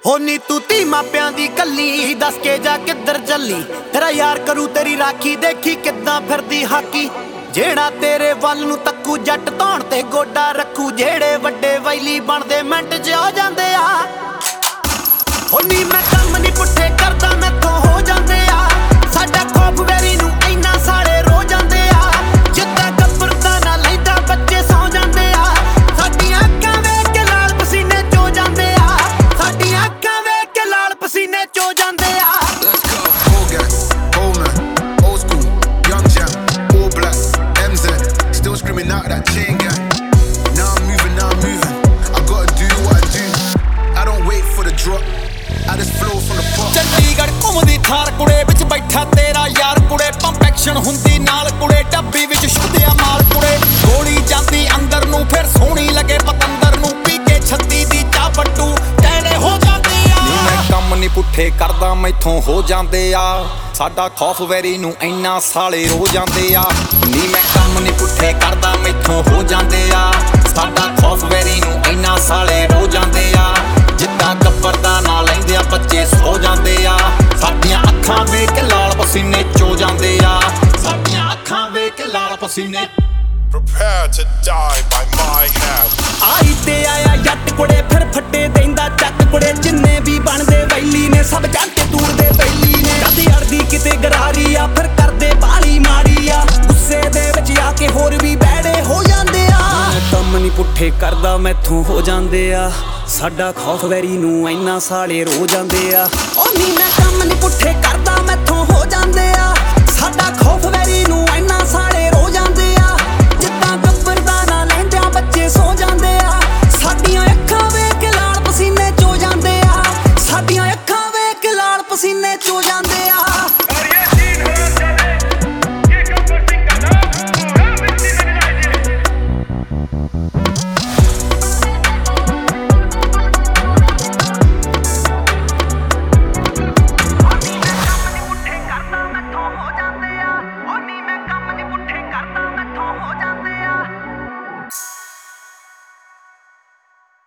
ਹੋ ਨੀ ਤੂੰ ਤੀ ਮਾਪਿਆਂ ਦੀ ਕੱਲੀ ਦੱਸ ਕੇ ਜਾ ਕਿੱਧਰ ਚੱਲੀ। ਤੇਰਾ ਯਾਰ ਕਰੂ ਤੇਰੀ ਰਾਖੀ, ਦੇਖੀ ਕਿੱਦਾਂ ਫਿਰਦੀ ਹਾਕੀ। ਜਿਹੜਾ ਤੇਰੇ ਵੱਲ ਨੂੰ ਤੱਕੂ ਜੱਟ ਧੌਣ ਤੇ ਗੋਡਾ ਰੱਖੂ। ਜਿਹੜੇ ਵੱਡੇ ਵੈਲੀ ਬਣਦੇ ਮਿੰਟ 'ਚ ਆ ਜਾਂਦੇ ਆ। ਹੋ ਨੀ ਮੈਂ ਕੰਮ ਨੀ ਪੁੱਠੇ ਕਰਦਾ, ਮੈਥੋਂ ਹੋ ਜਾਂਦੇ ਆ। ਸਾਡਾ ਖੌਫ ਵੈਰੀ ਨੂੰ ਇੰਨਾ ਸਾਲੇ ਰੋ ਜਾਂਦੇ ਆ। ਜਿੱਦਾਂ ਗੱਬਰਦਾ ਨਾ ਲੈਂਦਾ ਬੱਚੇ ਸੌ ਜਾਂਦੇ ਆ। ਸਾਡੀਆਂ ਅੱਖਾਂ ਵੇਖ ਕੇ ਲਾਲ ਪਸੀਨੇ ਚੋ ਜਾਂਦੇ ਆ। ਸਾਡੀਆਂ ਅੱਖਾਂ ਵੇਖ ਕੇ ਲਾਲ ਪਸੀਨੇ ਚੋ ਜਾਂਦੇ ਆ। Let's go. Old gang, old man, old school, young jam, all black, MZ, still screaming out that chain gang. Now I'm moving. I gotta do what I do. I don't wait for the drop. I just flow from the pot. Chandigarh ਘੁੰਮਦੀ ਥਾਰ ਕੁੜੇ ਵਿੱਚ ਬੈਠਾ ਤੇਰਾ ਯਾਰ ਕੁੜੇ। Pump action ਹੁੰਦੀ ਨਾਲ ਕੁੜੇ, ਡੱਬੀ ਵਿੱਚ ਛੁੱਟਿਆ ਮਾਲ ਕੁੜੇ। ਗੋਲੀ ਜਾਂਦੀ ਅੰਦਰ ਨੂੰ ਫਿਰ ਸੋਹਣੀ ਲੱਗੇ ਪਤੰਦਰ ਨੂੰ। ਪੀ ਕੇ 36 ਦੀ ਚਾਹ ਬੱਟੂ ਕਹਿਣੇ ਹੋ ਜਾਂਦੇ ਆ। ਨੀ ਮੈਂ ਕੰਮ ਨੀ ਪੁੱਠੇ ਕਰਦਾ, ਮੈਥੋਂ ਹੋ ਜਾਂਦੇ ਆ। ਸਾਡਾ ਖੌਫ ਵੈਰੀ ਨੂੰ ਇੰਨਾ ਸਾਲੇ ਰੋ ਜਾਂਦੇ ਆ। ਨੀ ਮੈਂ ਕੰਮ ਨੀ ਪੁੱਠੇ ਕਰਦਾ, ਮੈਥੋਂ ਹੋ ਜਾਂਦੇ ਆ। ਸਾਡਾ ਖੌਫ ਵੈਰੀ ਨੂੰ ਇੰਨਾ ਸਾਲੇ ਰੋ ਜਾਂਦੇ ਆ। ਜਿੱਦਾਂ ਗੱਬਰ ਦਾ ਨਾਂ ਲੈਂਦੇ ਆ ਬੱਚੇ ਸੋ ਜਾਂਦੇ ਆ। ਸਾਡੀਆਂ ਅੱਖਾਂ ਵੇਖ ਕੇ ਲਾਲ ਪਸੀਨੇ ਚੋ ਜਾਂਦੇ ਆ। ਸਾਡੀਆਂ ਅੱਖਾਂ ਵੇਖ ਕੇ ਲਾਲ ਪਸੀਨੇ। Prepare to die by my hand. ਆਈ ਤੇ ਆਇਆ ਜੱਟ ਕੁੜੇ, ਫਿਰ ਫੱਟੇ ਦੇਂਦਾ ਚੱਕ ਕੁੜੇ। ਜਿੰਨੇ ਵੀ ਬਣਦੇ ਵੈਲੀ ਨੇ ਸਭ ਜਾਂਦੇ ਦੂਰ ਦੇ ਵੈਲੀ ਨੇ। ਕਦੇ ਅੜਦੀ ਕਿਤੇ ਗਰਾਰੀ ਆ, ਫਿਰ ਕਰਦੇ ਬਾਲੀ ਮਾਰੀ ਆ। ਗੁੱਸੇ ਦੇ ਵਿੱਚ ਆ ਕੇ ਹੋਰ ਵੀ ਬੈੜੇ ਹੋ ਜਾਂਦੇ ਆ। ਮੈਂ ਕੰਮ ਨੀ ਪੁੱਠੇ ਕਰਦਾ, ਮੈਥੋਂ ਹੋ ਜਾਂਦੇ ਆ। ਸਾਡਾ ਖੌਫ ਵੈਰੀ ਨੂੰ ਇੰਨਾ ਸਾਲੇ ਰੋ ਜਾਂਦੇ ਆ। ਉਹ ਨੀ ਮੈਂ